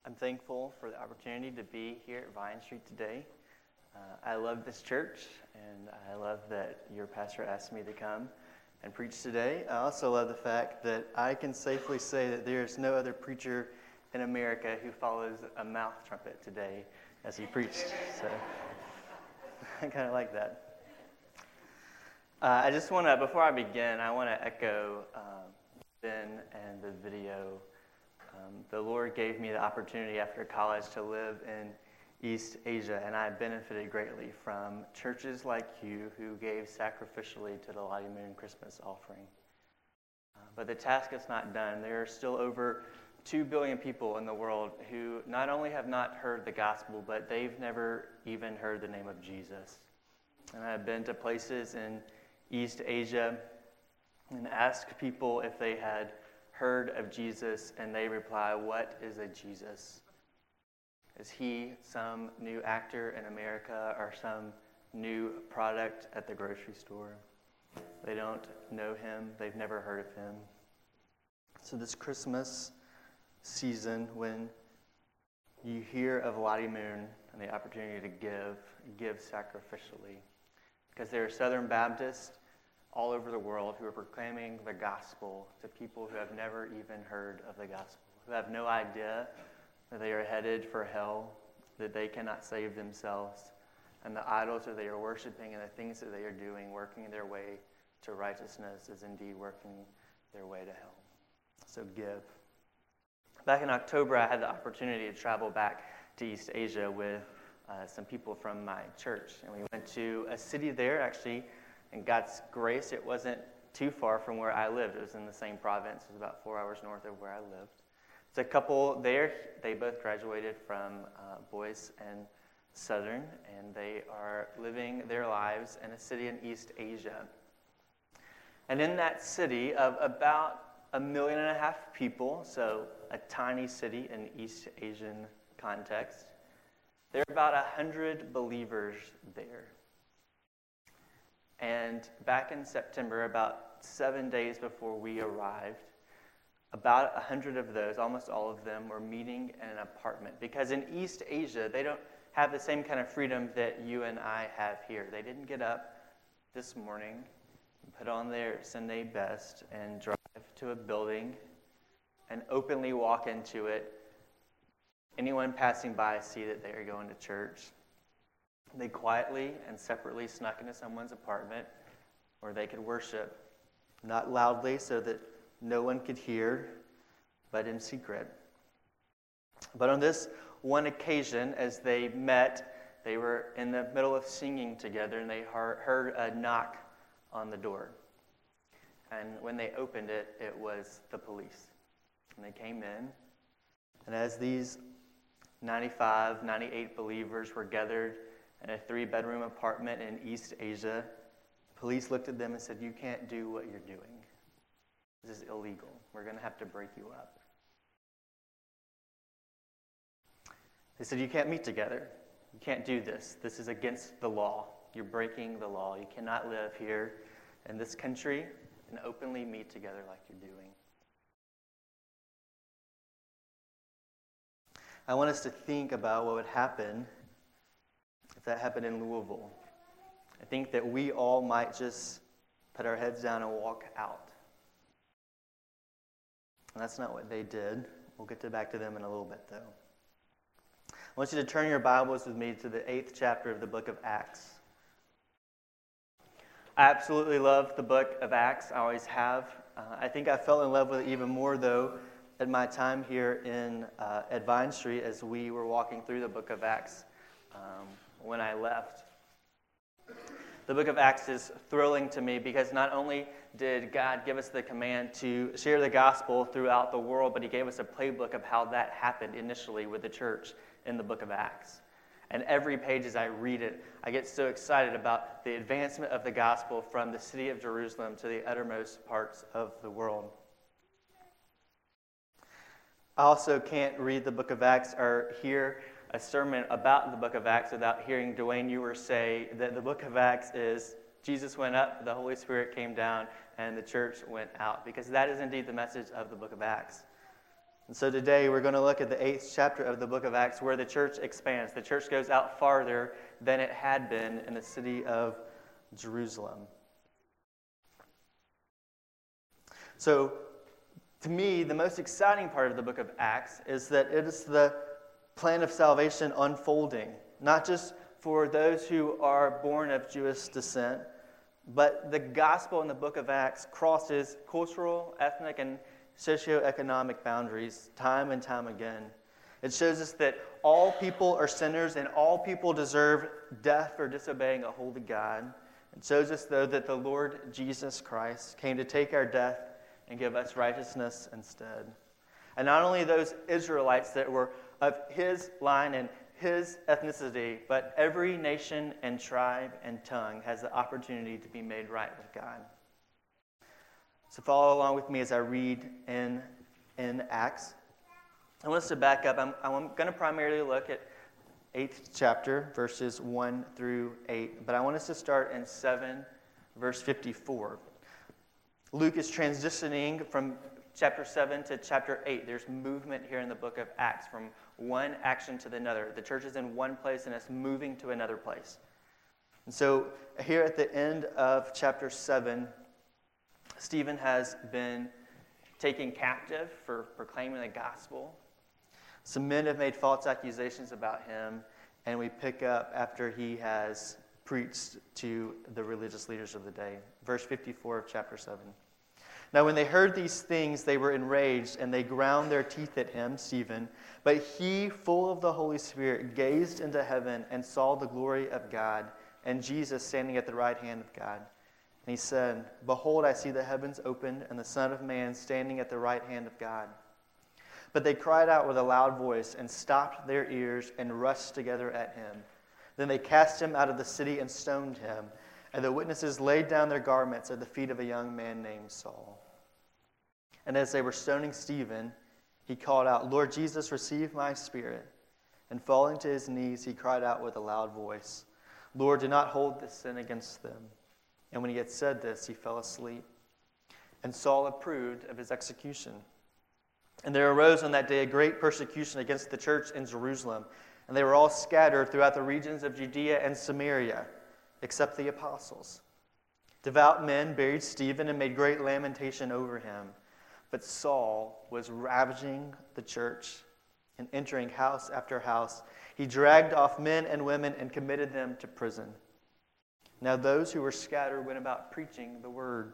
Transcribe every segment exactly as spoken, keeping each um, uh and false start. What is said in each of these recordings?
I'm thankful for the opportunity to be here at Vine Street today. Uh, I love this church, and I love that your pastor asked me to come and preach today. I also love the fact that I can safely say that there is no other preacher in America who follows a mouth trumpet today as he preached. So I kind of like that. Uh, I just want to, before I begin, I want to echo um, Ben and the video. Um, the Lord gave me the opportunity after college to live in East Asia, and I benefited greatly from churches like you who gave sacrificially to the Lottie Moon Christmas offering. Uh, but the task is not done. There are still over two billion people in the world who not only have not heard the gospel, but they've never even heard the name of Jesus. And I've been to places in East Asia and asked people if they had heard of Jesus, and they reply, "What is a Jesus? Is he some new actor in America or some new product at the grocery store?" They don't know him. They've never heard of him. So this Christmas season, when you hear of Lottie Moon and the opportunity to give, give sacrificially. Because there are Southern Baptists all over the world who are proclaiming the gospel to people who have never even heard of the gospel, who have no idea that they are headed for hell, that they cannot save themselves, and the idols that they are worshiping and the things that they are doing, working their way to righteousness, is indeed working their way to hell. So give. Back in October, I had the opportunity to travel back to East Asia with uh, some people from my church, and we went to a city there, actually. In God's grace, it wasn't too far from where I lived. It was in the same province. It was about four hours north of where I lived. It's a couple there. They both graduated from uh, Boyce and Southern, and they are living their lives in a city in East Asia. And in that city of about a million and a half people, so a tiny city in East Asian context, there are about a hundred believers there. And back in September, about seven days before we arrived, about a hundred of those, almost all of them, were meeting in an apartment. Because in East Asia, they don't have the same kind of freedom that you and I have here. They didn't get up this morning, put on their Sunday best, and drive to a building and openly walk into it. Anyone passing by see that they are going to church. They quietly and separately snuck into someone's apartment where they could worship, not loudly so that no one could hear, but in secret. But on this one occasion, as they met, they were in the middle of singing together, and they heard a knock on the door. And when they opened it, it was the police. And they came in, and as these ninety-five, ninety-eight believers were gathered in a three-bedroom apartment in East Asia, police looked at them and said, "You can't do what you're doing. This is illegal. We're going to have to break you up." They said, "You can't meet together. You can't do this. This is against the law. You're breaking the law. You cannot live here in this country and openly meet together like you're doing." I want us to think about what would happen if that happened in Louisville. I think that we all might just put our heads down and walk out. And that's not what they did. We'll get to back to them in a little bit, though. I want you to turn your Bibles with me to the eighth chapter of the book of Acts. I absolutely love the book of Acts. I always have. Uh, I think I fell in love with it even more, though, at my time here in uh, at Vine Street as we were walking through the book of Acts um, when I left. The book of Acts is thrilling to me because not only did God give us the command to share the gospel throughout the world, but he gave us a playbook of how that happened initially with the church in the book of Acts. And every page as I read it, I get so excited about the advancement of the gospel from the city of Jerusalem to the uttermost parts of the world. I also can't read the book of Acts or hear a sermon about the book of Acts without hearing Dwayne Ewer say that the book of Acts is Jesus went up, the Holy Spirit came down, and the church went out. Because that is indeed the message of the book of Acts. And so today we're going to look at the eighth chapter of the book of Acts where the church expands. The church goes out farther than it had been in the city of Jerusalem. So, to me, the most exciting part of the book of Acts is that it is the plan of salvation unfolding, not just for those who are born of Jewish descent, but the gospel in the book of Acts crosses cultural, ethnic, and socioeconomic boundaries time and time again. It shows us that all people are sinners and all people deserve death for disobeying a holy God. It shows us, though, that the Lord Jesus Christ came to take our death and give us righteousness instead. And not only those Israelites that were of his line and his ethnicity, but every nation and tribe and tongue has the opportunity to be made right with God. So follow along with me as I read in, in Acts. I want us to back up. I'm, I'm going to primarily look at eighth chapter, verses one through eight, but I want us to start in seven, verse fifty-four. Luke is transitioning from chapter seven to chapter eight. There's movement here in the book of Acts from one action to another. The church is in one place and it's moving to another place. And so here at the end of chapter seven, Stephen has been taken captive for proclaiming the gospel. Some men have made false accusations about him, and we pick up after he has preached to the religious leaders of the day. Verse fifty-four of chapter seven. Now when they heard these things, they were enraged, and they ground their teeth at him, Stephen. But he, full of the Holy Spirit, gazed into heaven and saw the glory of God, and Jesus standing at the right hand of God. And he said, Behold, I see the heavens opened, and the Son of Man standing at the right hand of God. But they cried out with a loud voice, and stopped their ears, and rushed together at him. Then they cast him out of the city and stoned him. And the witnesses laid down their garments at the feet of a young man named Saul. And as they were stoning Stephen, he called out, Lord Jesus, receive my spirit. And falling to his knees, he cried out with a loud voice, Lord, do not hold this sin against them. And when he had said this, he fell asleep. And Saul approved of his execution. And there arose on that day a great persecution against the church in Jerusalem, and they were all scattered throughout the regions of Judea and Samaria, except the apostles. Devout men buried Stephen and made great lamentation over him. But Saul was ravaging the church and entering house after house. He dragged off men and women and committed them to prison. Now those who were scattered went about preaching the word.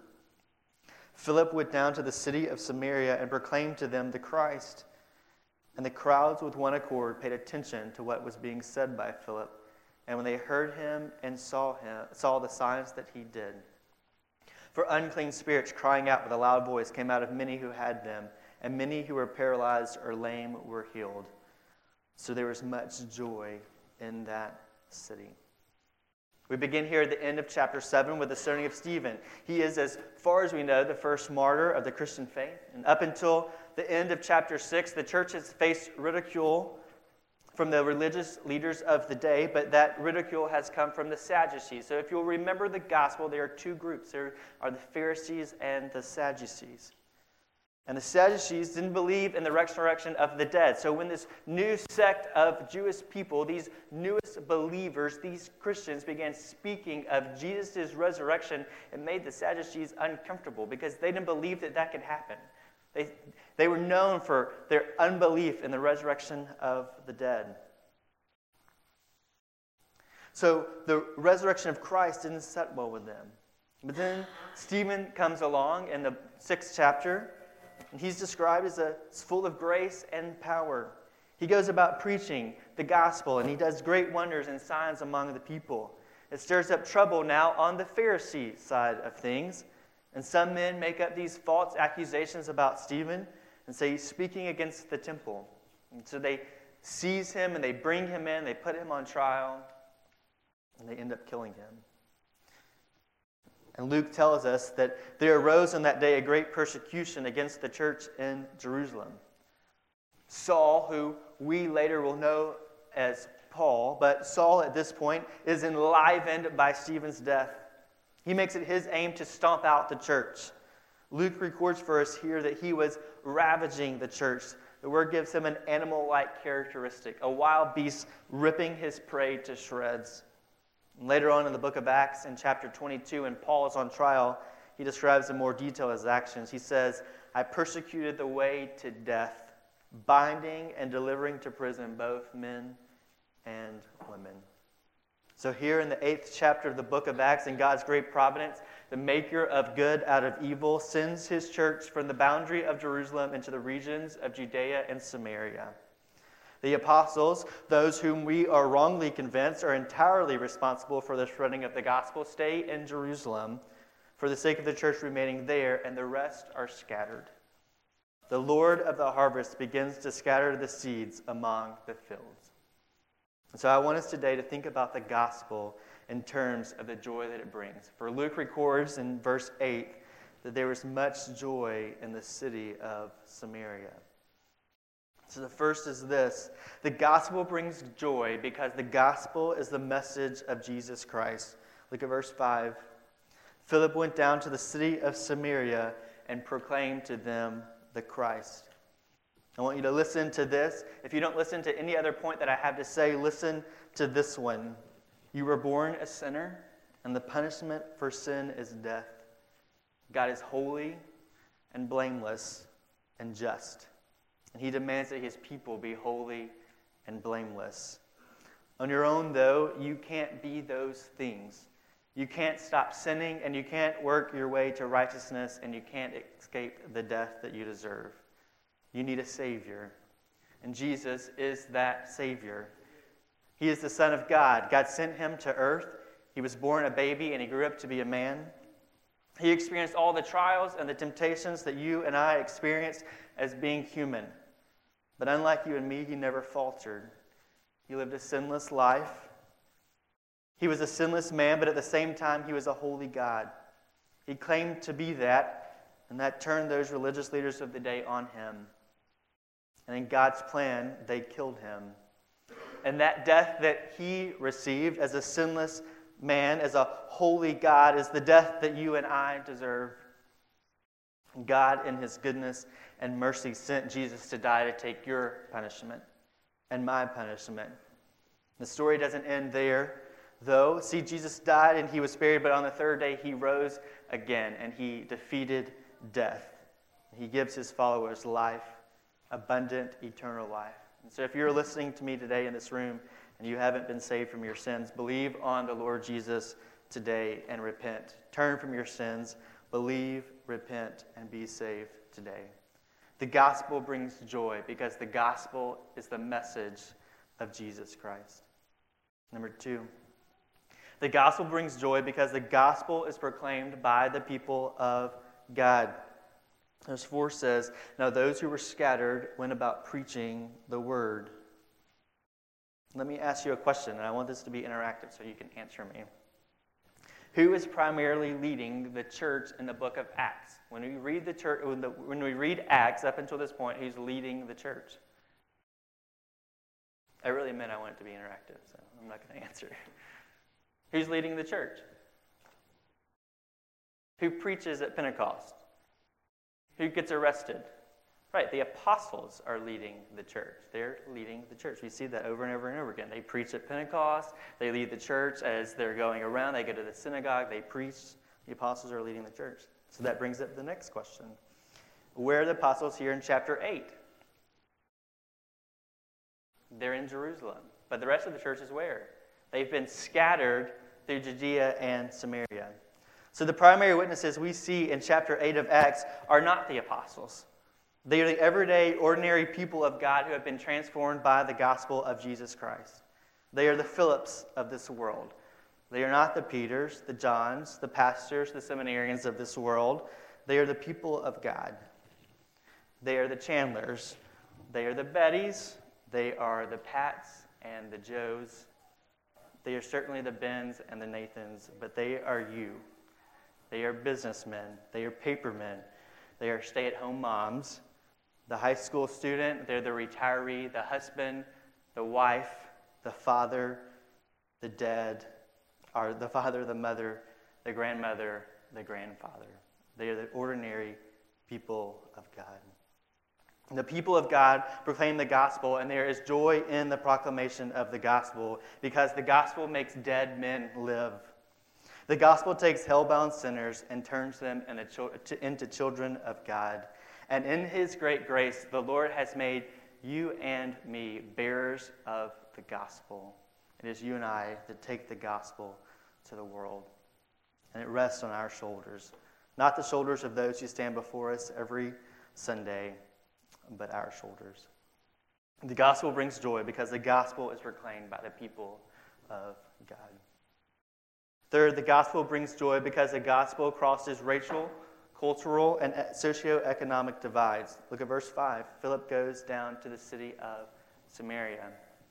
Philip went down to the city of Samaria and proclaimed to them the Christ. And the crowds with one accord paid attention to what was being said by Philip. And when they heard him and saw him, saw the signs that he did. For unclean spirits crying out with a loud voice came out of many who had them, and many who were paralyzed or lame were healed. So there was much joy in that city. We begin here at the end of chapter seven with the stoning of Stephen. He is, as far as we know, the first martyr of the Christian faith. And up until the end of chapter six, the church has faced ridicule from the religious leaders of the day, but that ridicule has come from the Sadducees. So if you'll remember the gospel, there are two groups. There are the Pharisees and the Sadducees. And the Sadducees didn't believe in the resurrection of the dead. So when this new sect of Jewish people, these newest believers, these Christians began speaking of Jesus' resurrection, it made the Sadducees uncomfortable because they didn't believe that that could happen. They, they were known for their unbelief in the resurrection of the dead. So the resurrection of Christ didn't set well with them. But then Stephen comes along in the sixth chapter, and he's described as a, full of grace and power. He goes about preaching the gospel, and he does great wonders and signs among the people. It stirs up trouble now on the Pharisee side of things. And some men make up these false accusations about Stephen and say he's speaking against the temple. And so they seize him and they bring him in, they put him on trial, and they end up killing him. And Luke tells us that there arose on that day a great persecution against the church in Jerusalem. Saul, who we later will know as Paul, but Saul at this point is enlivened by Stephen's death. He makes it his aim to stomp out the church. Luke records for us here that he was ravaging the church, The word gives him an animal-like characteristic, a wild beast ripping his prey to shreds. And later on in the book of Acts, in chapter twenty-two, when Paul is on trial, he describes in more detail his actions. He says, I persecuted the way to death, binding and delivering to prison both men and women. So here in the eighth chapter of the book of Acts, in God's great providence, the maker of good out of evil sends his church from the boundary of Jerusalem into the regions of Judea and Samaria. The apostles, those whom we are wrongly convinced are entirely responsible for the spreading of the gospel, stay in Jerusalem for the sake of the church remaining there, and the rest are scattered. The Lord of the harvest begins to scatter the seeds among the fields. So I want us today to think about the gospel in terms of the joy that it brings. For Luke records in verse eight that there was much joy in the city of Samaria. So the first is this: the gospel brings joy because the gospel is the message of Jesus Christ. Look at verse five. Philip went down to the city of Samaria and proclaimed to them the Christ. I want you to listen to this. If you don't listen to any other point that I have to say, listen to this one. You were born a sinner, and the punishment for sin is death. God is holy and blameless and just, and he demands that his people be holy and blameless. On your own, though, you can't be those things. You can't stop sinning, and you can't work your way to righteousness, and you can't escape the death that you deserve. You need a Savior, and Jesus is that Savior. He is the Son of God. God sent him to earth. He was born a baby, and he grew up to be a man. He experienced all the trials and the temptations that you and I experience as being human. But unlike you and me, he never faltered. He lived a sinless life. He was a sinless man, but at the same time, he was a holy God. He claimed to be that, and that turned those religious leaders of the day on him. And in God's plan, they killed him. And that death that he received as a sinless man, as a holy God, is the death that you and I deserve. God, in his goodness and mercy, sent Jesus to die to take your punishment and my punishment. The story doesn't end there, though. See, Jesus died and he was buried, but on the third day he rose again and he defeated death. He gives his followers life, abundant, eternal life. And so if you're listening to me today in this room and you haven't been saved from your sins, believe on the Lord Jesus today and repent. Turn from your sins, believe, repent, and be saved today. The gospel brings joy because the gospel is the message of Jesus Christ. Number two, the gospel brings joy because the gospel is proclaimed by the people of God. Verse four says, now those who were scattered went about preaching the word. Let me ask you a question, and I want this to be interactive so you can answer me. Who is primarily leading the church in the book of Acts? When we read the church, when, the, when we read Acts up until this point, who's leading the church? I really meant I want it to be interactive, so I'm not going to answer. Who's leading the church? Who preaches at Pentecost? Who gets arrested? Right, the apostles are leading the church. They're leading the church. We see that over and over and over again. They preach at Pentecost. They lead the church as they're going around. They go to the synagogue. They preach. The apostles are leading the church. So that brings up the next question. Where are the apostles here in chapter eight? They're in Jerusalem. But the rest of the church is where? They've been scattered through Judea and Samaria. So the primary witnesses we see in chapter eight of Acts are not the apostles. They are the everyday, ordinary people of God who have been transformed by the gospel of Jesus Christ. They are the Philips of this world. They are not the Peters, the Johns, the pastors, the seminarians of this world. They are the people of God. They are the Chandlers. They are the Bettys. They are the Pats and the Joes. They are certainly the Bens and the Nathans, but they are you. They are businessmen. They are papermen. They are stay-at-home moms. The high school student, they're the retiree, the husband, the wife, the father, the dad, or the father, the mother, the grandmother, the grandfather. They are the ordinary people of God. The people of God proclaim the gospel, and there is joy in the proclamation of the gospel because the gospel makes dead men live. The gospel takes hell-bound sinners and turns them into children of God. And in his great grace, the Lord has made you and me bearers of the gospel. It is you and I that take the gospel to the world. And it rests on our shoulders, not the shoulders of those who stand before us every Sunday, but our shoulders. The gospel brings joy because the gospel is proclaimed by the people of God. Third, the gospel brings joy because the gospel crosses racial, cultural, and socioeconomic divides. Look at verse five. Philip goes down to the city of Samaria.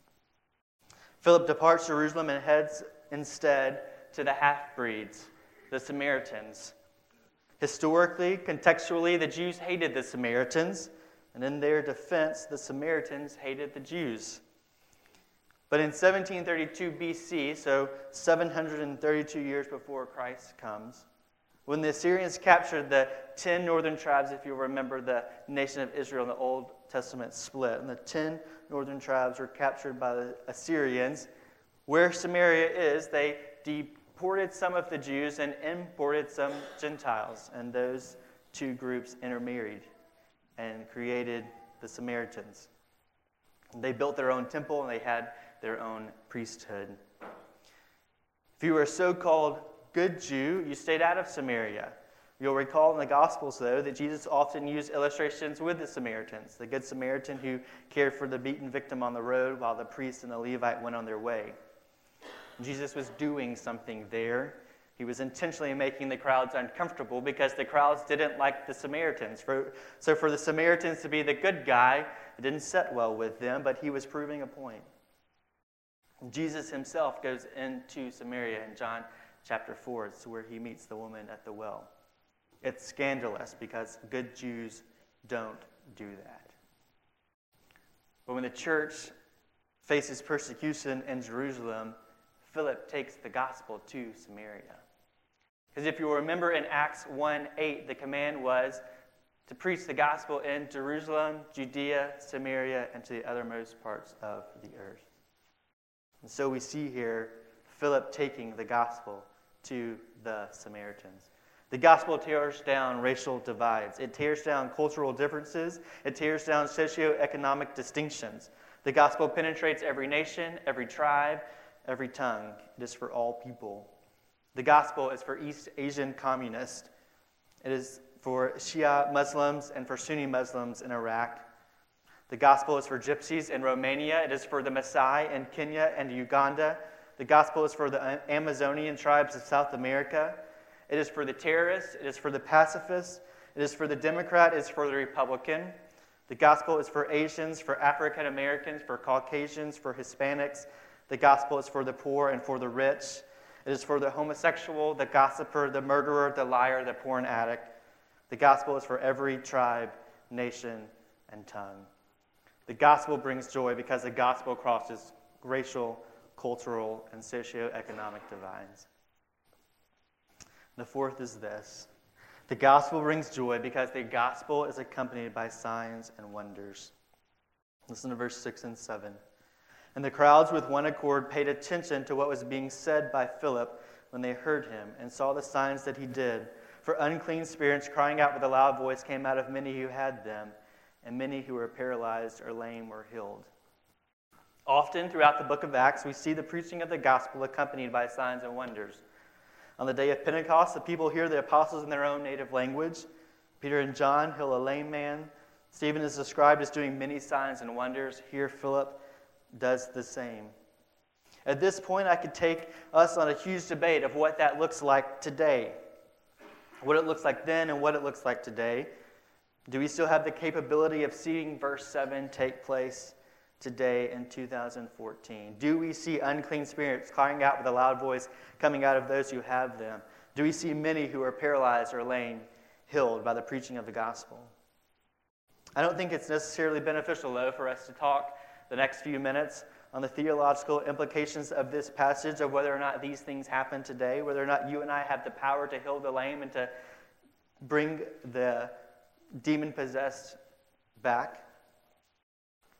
Philip departs Jerusalem and heads instead to the half-breeds, the Samaritans. Historically, contextually, the Jews hated the Samaritans, and in their defense, the Samaritans hated the Jews. But in seventeen thirty-two B C, so seven hundred thirty-two years before Christ comes, when the Assyrians captured the ten northern tribes, if you'll remember the nation of Israel in the Old Testament split, and the ten northern tribes were captured by the Assyrians, where Samaria is, they deported some of the Jews and imported some Gentiles, and those two groups intermarried and created the Samaritans. They built their own temple, and they had their own priesthood. If you were a so-called good Jew, you stayed out of Samaria. You'll recall in the Gospels, though, that Jesus often used illustrations with the Samaritans, the Good Samaritan who cared for the beaten victim on the road while the priest and the Levite went on their way. Jesus was doing something there. He was intentionally making the crowds uncomfortable because the crowds didn't like the Samaritans. For, so for the Samaritans to be the good guy, it didn't sit well with them, but he was proving a point. Jesus himself goes into Samaria in John chapter four. It's where he meets the woman at the well. It's scandalous because good Jews don't do that. But when the church faces persecution in Jerusalem, Philip takes the gospel to Samaria. Because if you remember in Acts one eight, the command was to preach the gospel in Jerusalem, Judea, Samaria, and to the othermost parts of the earth. And so we see here Philip taking the gospel to the Samaritans. The gospel tears down racial divides. It tears down cultural differences. It tears down socioeconomic distinctions. The gospel penetrates every nation, every tribe, every tongue. It is for all people. The gospel is for East Asian communists. It is for Shia Muslims and for Sunni Muslims in Iraq. The gospel is for gypsies in Romania. It is for the Maasai in Kenya and Uganda. The gospel is for the Amazonian tribes of South America. It is for the terrorists. It is for the pacifists. It is for the Democrat. It is for the Republican. The gospel is for Asians, for African Americans, for Caucasians, for Hispanics. The gospel is for the poor and for the rich. It is for the homosexual, the gossiper, the murderer, the liar, the porn addict. The gospel is for every tribe, nation, and tongue. The gospel brings joy because the gospel crosses racial, cultural, and socioeconomic divides. The fourth is this. The gospel brings joy because the gospel is accompanied by signs and wonders. Listen to verse six and seven. And the crowds with one accord paid attention to what was being said by Philip when they heard him and saw the signs that he did. For unclean spirits crying out with a loud voice came out of many who had them, and many who were paralyzed or lame were healed. Often throughout the book of Acts, we see the preaching of the gospel accompanied by signs and wonders. On the day of Pentecost, the people hear the apostles in their own native language. Peter and John heal a lame man. Stephen is described as doing many signs and wonders. Here, Philip does the same. At this point, I could take us on a huge debate of what that looks like today. What it looks like then and what it looks like today. Do we still have the capability of seeing verse seven take place today in two thousand fourteen? Do we see unclean spirits crying out with a loud voice coming out of those who have them? Do we see many who are paralyzed or lame healed by the preaching of the gospel? I don't think it's necessarily beneficial, though, for us to talk the next few minutes on the theological implications of this passage, of whether or not these things happen today, whether or not you and I have the power to heal the lame and to bring the demon-possessed back.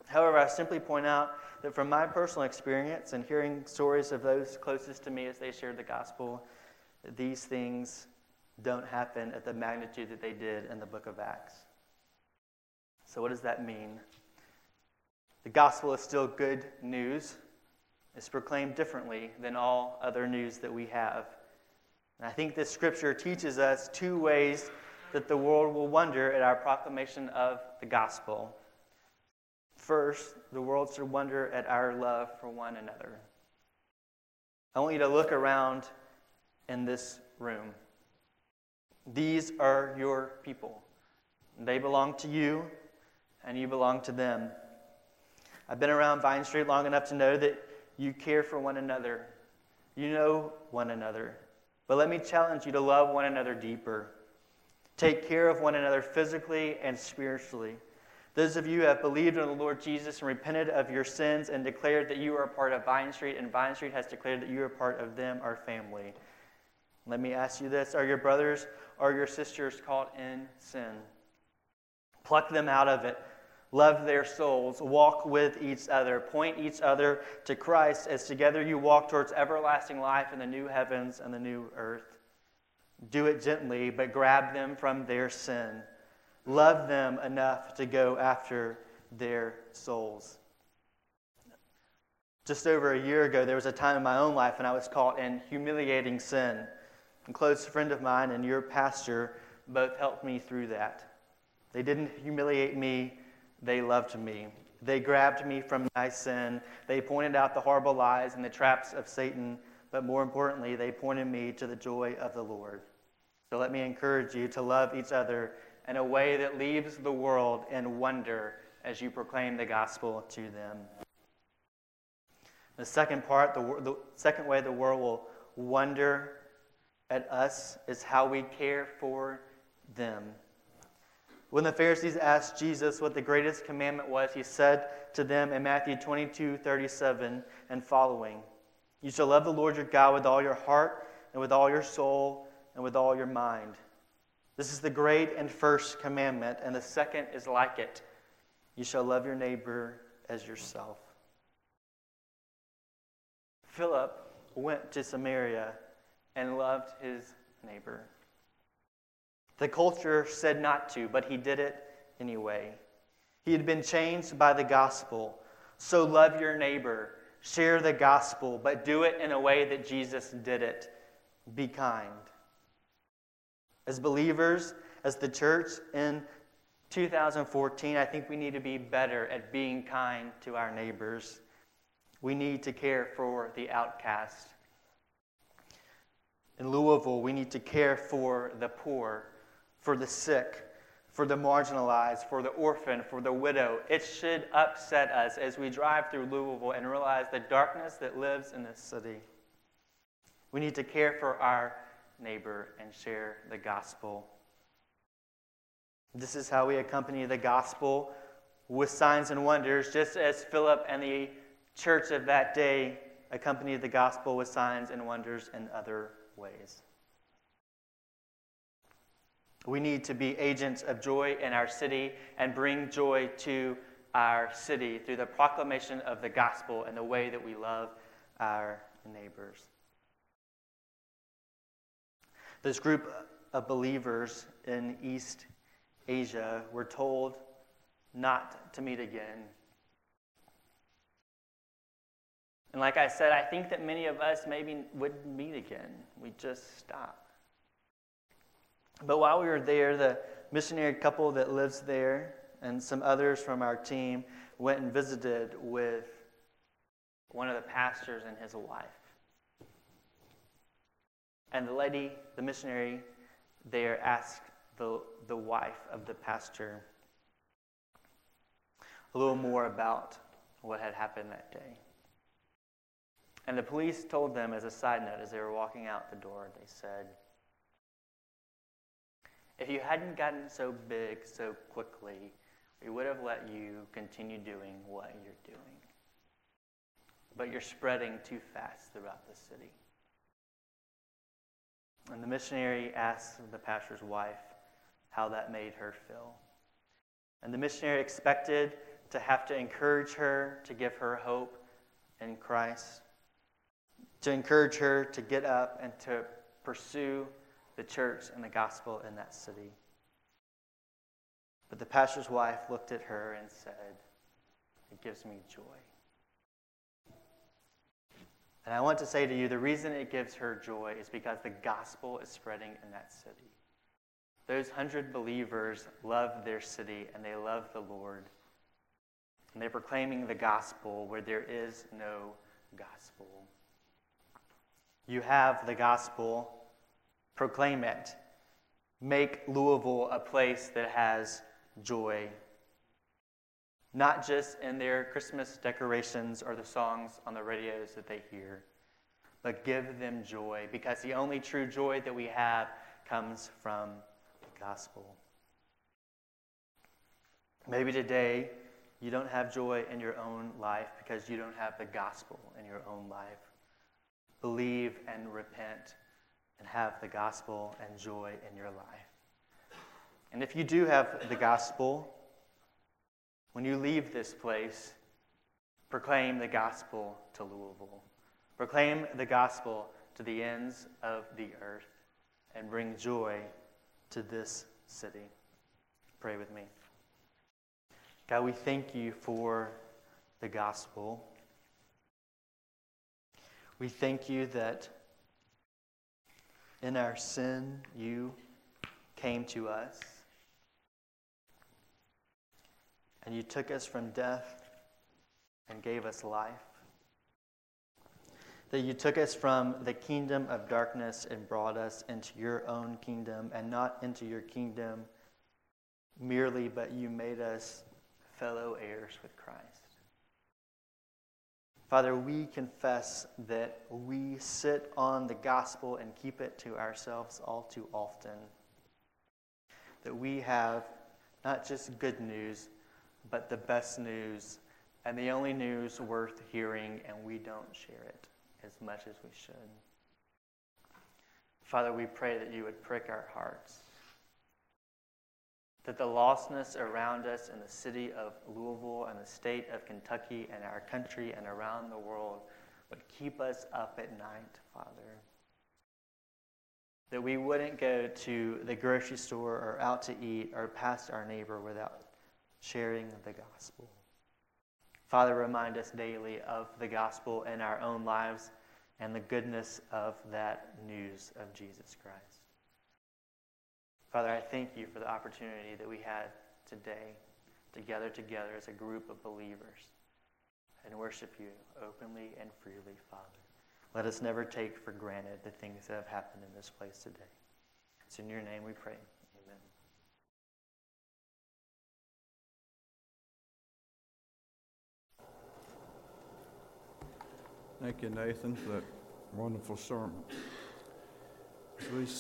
However, I simply point out that from my personal experience and hearing stories of those closest to me as they shared the gospel, these things don't happen at the magnitude that they did in the book of Acts. So what does that mean? The gospel is still good news. It's proclaimed differently than all other news that we have. And I think this scripture teaches us two ways that the world will wonder at our proclamation of the gospel. First, the world should wonder at our love for one another. I want you to look around in this room. These are your people. They belong to you, and you belong to them. I've been around Vine Street long enough to know that you care for one another. You know one another. But let me challenge you to love one another deeper. Take care of one another physically and spiritually. Those of you who have believed in the Lord Jesus and repented of your sins and declared that you are a part of Vine Street, and Vine Street has declared that you are a part of them, our family. Let me ask you this. Are your brothers or your sisters caught in sin? Pluck them out of it. Love their souls. Walk with each other. Point each other to Christ as together you walk towards everlasting life in the new heavens and the new earth. Do it gently, but grab them from their sin. Love them enough to go after their souls. Just over a year ago, there was a time in my own life when I was caught in humiliating sin. A close friend of mine and your pastor both helped me through that. They didn't humiliate me, they loved me. They grabbed me from my sin. They pointed out the horrible lies and the traps of Satan, but more importantly, they pointed me to the joy of the Lord. So let me encourage you to love each other in a way that leaves the world in wonder as you proclaim the gospel to them. The second part, the, the second way the world will wonder at us is how we care for them. When the Pharisees asked Jesus what the greatest commandment was, he said to them in Matthew twenty-two thirty-seven and following, "You shall love the Lord your God with all your heart and with all your soul and with all your mind. This is the great and first commandment, and the second is like it. You shall love your neighbor as yourself." Philip went to Samaria and loved his neighbor. The culture said not to, but he did it anyway. He had been changed by the gospel. So love your neighbor. Share the gospel, but do it in a way that Jesus did it. Be kind. As believers, as the church in two thousand fourteen, I think we need to be better at being kind to our neighbors. We need to care for the outcast. In Louisville, we need to care for the poor, for the sick, for the marginalized, for the orphan, for the widow. It should upset us as we drive through Louisville and realize the darkness that lives in this city. We need to care for our neighbor and share the gospel. This is how we accompany the gospel with signs and wonders, just as Philip and the church of that day accompanied the gospel with signs and wonders in other ways. We need to be agents of joy in our city and bring joy to our city through the proclamation of the gospel and the way that we love our neighbors. This group of believers in East Asia were told not to meet again. And like I said, I think that many of us maybe would meet again. We just stop. But while we were there, the missionary couple that lives there and some others from our team went and visited with one of the pastors and his wife. And the lady, the missionary there, asked the, the wife of the pastor a little more about what had happened that day. And the police told them, as a side note, as they were walking out the door, they said, "If you hadn't gotten so big so quickly, we would have let you continue doing what you're doing. But you're spreading too fast throughout the city." And the missionary asked the pastor's wife how that made her feel. And the missionary expected to have to encourage her, to give her hope in Christ, to encourage her to get up and to pursue the church and the gospel in that city. But the pastor's wife looked at her and said, "It gives me joy." And I want to say to you, the reason it gives her joy is because the gospel is spreading in that city. Those hundred believers love their city and they love the Lord. And they're proclaiming the gospel where there is no gospel. You have the gospel, proclaim it. Make Louisville a place that has joy. Not just in their Christmas decorations or the songs on the radios that they hear, but give them joy, because the only true joy that we have comes from the gospel. Maybe today you don't have joy in your own life because you don't have the gospel in your own life. Believe and repent and have the gospel and joy in your life. And if you do have the gospel, when you leave this place, proclaim the gospel to Louisville. Proclaim the gospel to the ends of the earth and bring joy to this city. Pray with me. God, we thank you for the gospel. We thank you that in our sin, you came to us. And you took us from death and gave us life. That you took us from the kingdom of darkness and brought us into your own kingdom, and not into your kingdom merely, but you made us fellow heirs with Christ. Father, we confess that we sit on the gospel and keep it to ourselves all too often. That we have not just good news, but the best news, and the only news worth hearing, and we don't share it as much as we should. Father, we pray that you would prick our hearts, that the lostness around us in the city of Louisville and the state of Kentucky and our country and around the world would keep us up at night, Father. That we wouldn't go to the grocery store or out to eat or past our neighbor without sharing the gospel. Father, remind us daily of the gospel in our own lives and the goodness of that news of Jesus Christ. Father, I thank you for the opportunity that we had today to gather together as a group of believers and worship you openly and freely, Father. Let us never take for granted the things that have happened in this place today. It's in your name we pray. Amen. Thank you, Nathan, for that wonderful sermon. As we